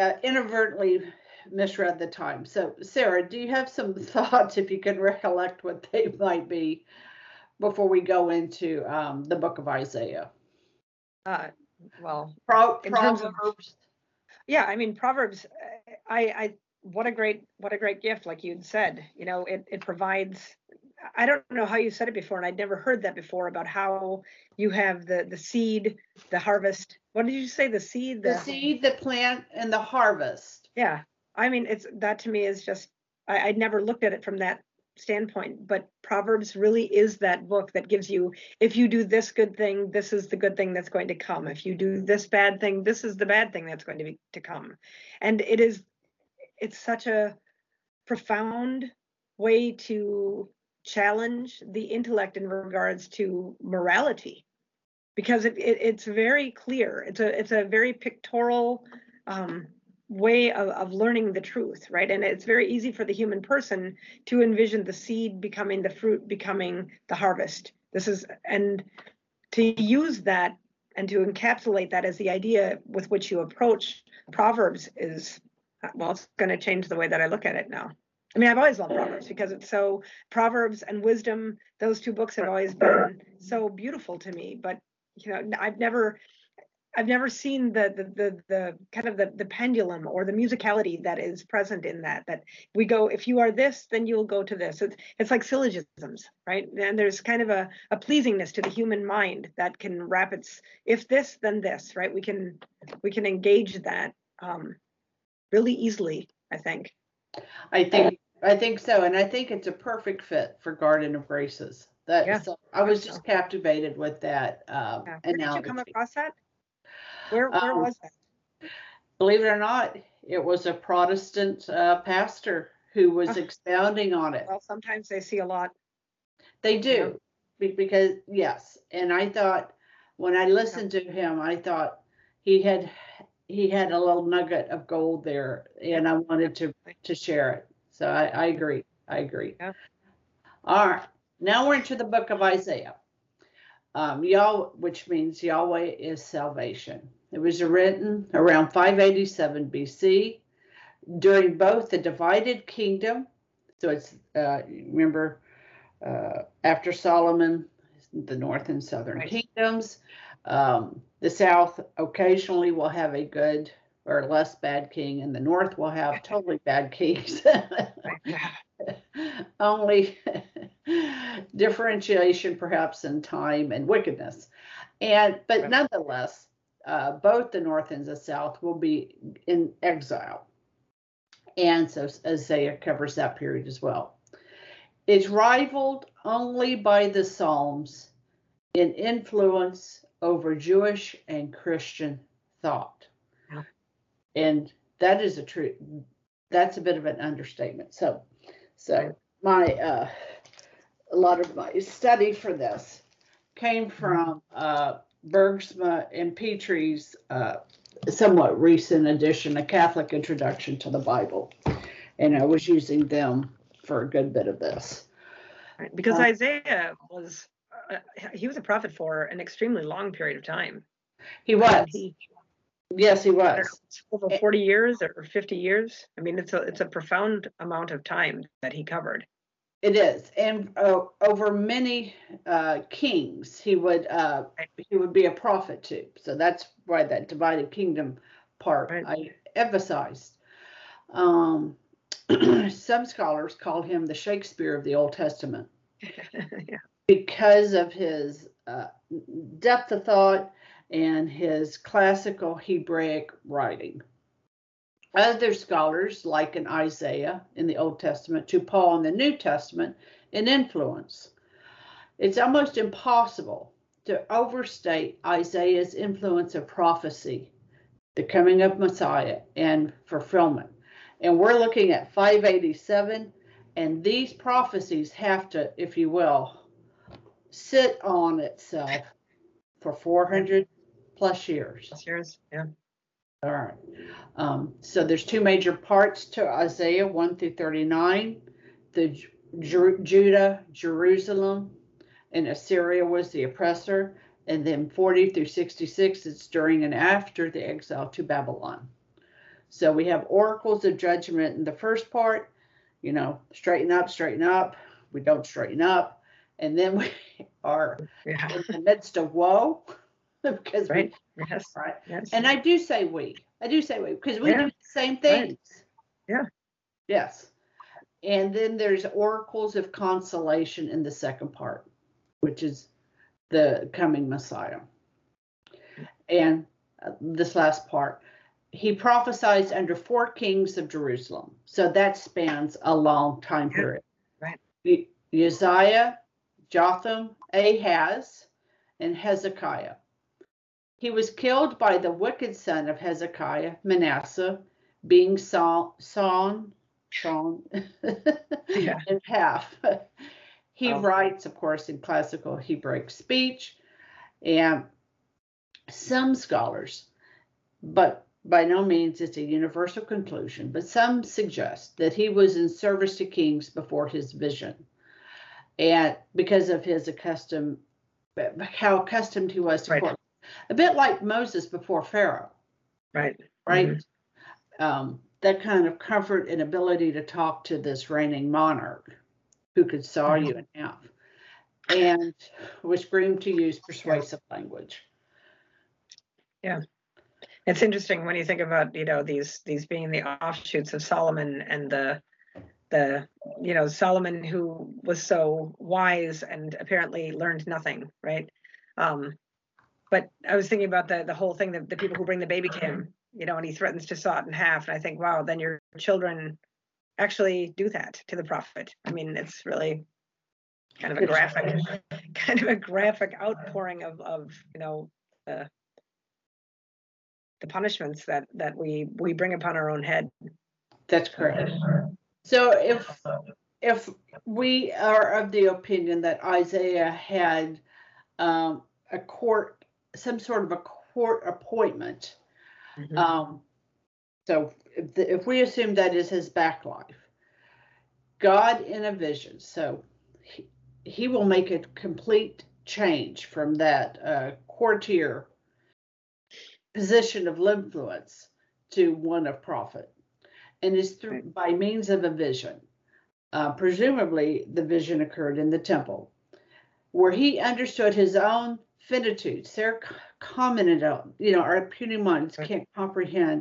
inadvertently misread the time. So, Sarah, do you have some thoughts, if you can recollect what they might be, before we go into the book of Isaiah? Well, in Proverbs. terms of, yeah, I mean, Proverbs, I what a great gift, like you'd said. It provides. I don't know how you said it before, and I'd never heard that before, about how you have the seed, the harvest. What did you say? The seed, the seed, the plant, and the harvest. Yeah, I mean, that to me is just, I'd never looked at it from that standpoint, but Proverbs really is that book that gives you, if you do this good thing, this is the good thing that's going to come. If you do this bad thing, this is the bad thing that's going to come. And it's such a profound way to challenge the intellect in regards to morality, because it's very clear. It's a very pictorial way of learning the truth, right? And it's very easy for the human person to envision the seed becoming the fruit, becoming the harvest. And to use that and to encapsulate that as the idea with which you approach Proverbs is, well, it's going to change the way that I look at it now. I mean, I've always loved Proverbs because Proverbs and Wisdom, those two books have always been so beautiful to me. But I've never seen the kind of the pendulum or the musicality that is present in that we go, if you are this, then you'll go to this. It's like syllogisms, right? And there's kind of a pleasingness to the human mind that can wrap its, if this, then this, right? We can engage that really easily, I think. I think so, and I think it's a perfect fit for Garden of Graces. So I was just captivated with that Where did you come across that? Where was that? Believe it or not, it was a Protestant pastor who was expounding on it. Well, sometimes they see a lot. They do, because yes. And I thought, when I listened to him, I thought he had a little nugget of gold there, and I wanted to share it. So I agree. Yeah. All right. Now we're into the book of Isaiah. Which means Yahweh is salvation. It was written around 587 BC during both the divided kingdom. So it's, remember, after Solomon, the north and southern kingdoms. The south occasionally will have a good or less bad king, and the north will have totally bad kings. Only differentiation perhaps in time and wickedness. But nonetheless, both the north and the south will be in exile. And so Isaiah covers that period as well. It's rivaled only by the Psalms in influence over Jewish and Christian thought. Yeah. And that is that's a bit of an understatement. So a lot of my study for this came from Bergsma and Petrie's somewhat recent edition, A Catholic Introduction to the Bible. And I was using them for a good bit of this. Right, because Isaiah was, he was a prophet for an extremely long period of time. He was. Yes, he was. Over 40 years or 50 years. I mean, it's a profound amount of time that he covered. It is, and over many kings, he would be a prophet too. So that's why that divided kingdom part I emphasized. Some scholars call him the Shakespeare of the Old Testament. Because of his depth of thought and his classical Hebraic writing. Other scholars liken Isaiah in the Old Testament to Paul in the New Testament in influence. It's almost impossible to overstate Isaiah's influence of prophecy, the coming of Messiah, and fulfillment. And we're looking at 587, and these prophecies have to, if you will, sit on itself for 400 plus years. Yeah. All right. So there's two major parts to Isaiah, 1 through 39. The Judah, Jerusalem, and Assyria was the oppressor. And then 40 through 66 is during and after the exile to Babylon. So we have oracles of judgment in the first part, straighten up. We don't straighten up. And then we are in the midst of woe because right. Yes. Right. Yes. And I do say we because we do the same things. Right. Yeah. Yes. And then there's oracles of consolation in the second part, which is the coming Messiah. And this last part, he prophesied under 4 kings of Jerusalem. So that spans a long time period. Right. Uzziah, Jotham, Ahaz, and Hezekiah. He was killed by the wicked son of Hezekiah, Manasseh, being sawn in half. He writes, of course, in classical Hebraic speech, and some scholars, but by no means it's a universal conclusion, but some suggest that he was in service to kings before his vision, and because of how accustomed he was to court. A bit like Moses before Pharaoh. Right. Mm-hmm. That kind of comfort and ability to talk to this reigning monarch who could saw you in half and was groomed to use persuasive language. Yeah. It's interesting when you think about, these being the offshoots of Solomon and the Solomon who was so wise and apparently learned nothing, right? But I was thinking about the whole thing, the people who bring the baby to him, and he threatens to saw it in half. And I think, wow, then your children actually do that to the prophet. I mean, it's really kind of a graphic outpouring of the punishments that we bring upon our own head. That's correct. So if we are of the opinion that Isaiah had some sort of a court appointment. Mm-hmm. So if we assume that is his back life, God in a vision, so he will make a complete change from that courtier position of influence to one of prophet, and is by means of a vision. Presumably, the vision occurred in the temple, where he understood his own finitude. Sarah commented on, our puny minds can't comprehend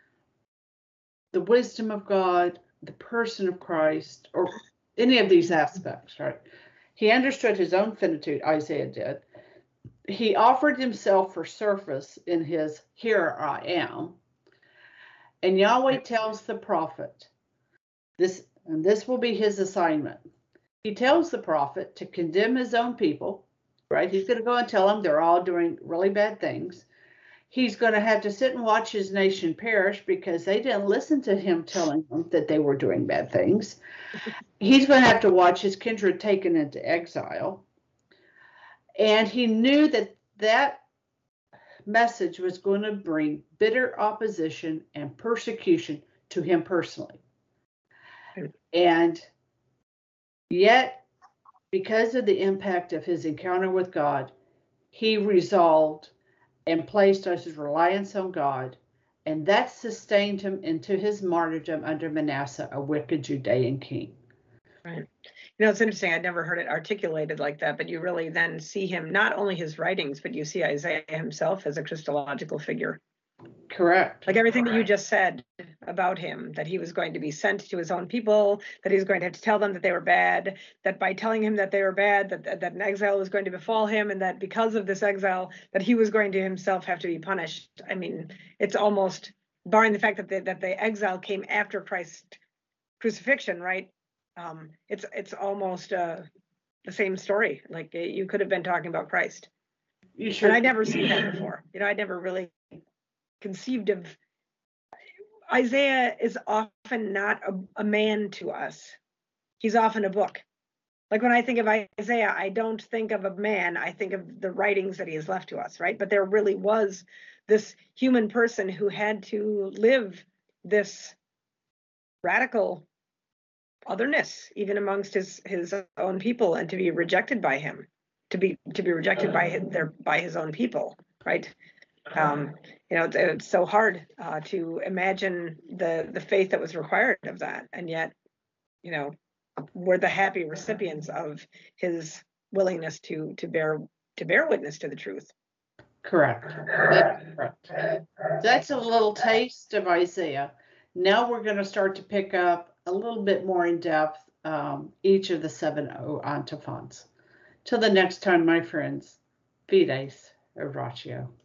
the wisdom of God, the person of Christ, or any of these aspects, right? He understood his own finitude, Isaiah did. He offered himself for service in his "Here I am." And Yahweh tells the prophet, this will be his assignment. He tells the prophet to condemn his own people, right? He's going to go and tell them they're all doing really bad things. He's going to have to sit and watch his nation perish because they didn't listen to him telling them that they were doing bad things. He's going to have to watch his kindred taken into exile. And he knew that message was going to bring bitter opposition and persecution to him personally. And yet, because of the impact of his encounter with God, he resolved and placed his reliance on God, and that sustained him into his martyrdom under Manasseh, a wicked Judean king. Right. It's interesting. I'd never heard it articulated like that, but you really then see him, not only his writings, but you see Isaiah himself as a Christological figure. Correct. Like everything that you just said about him, that he was going to be sent to his own people, that he was going to have to tell them that they were bad, that by telling him that they were bad, that an exile was going to befall him, and that because of this exile, that he was going to himself have to be punished. I mean, it's almost, barring the fact that the exile came after Christ's crucifixion, right? It's almost the same story. Like you could have been talking about Christ. You sure? And I'd never seen that before. I'd never really conceived of Isaiah is often not a man to us. He's often a book. Like when I think of Isaiah, I don't think of a man. I think of the writings that he has left to us, right? But there really was this human person who had to live this radical otherness, even amongst his own people, and to be rejected by him, to be rejected by his own people, right? It's so hard to imagine the faith that was required of that, and yet, we're the happy recipients of his willingness to bear witness to the truth. Correct. That's correct. That's a little taste of Isaiah. Now we're going to start to pick up a little bit more in depth each of the 7 antiphons. Till the next time, my friends, Fides Oratio.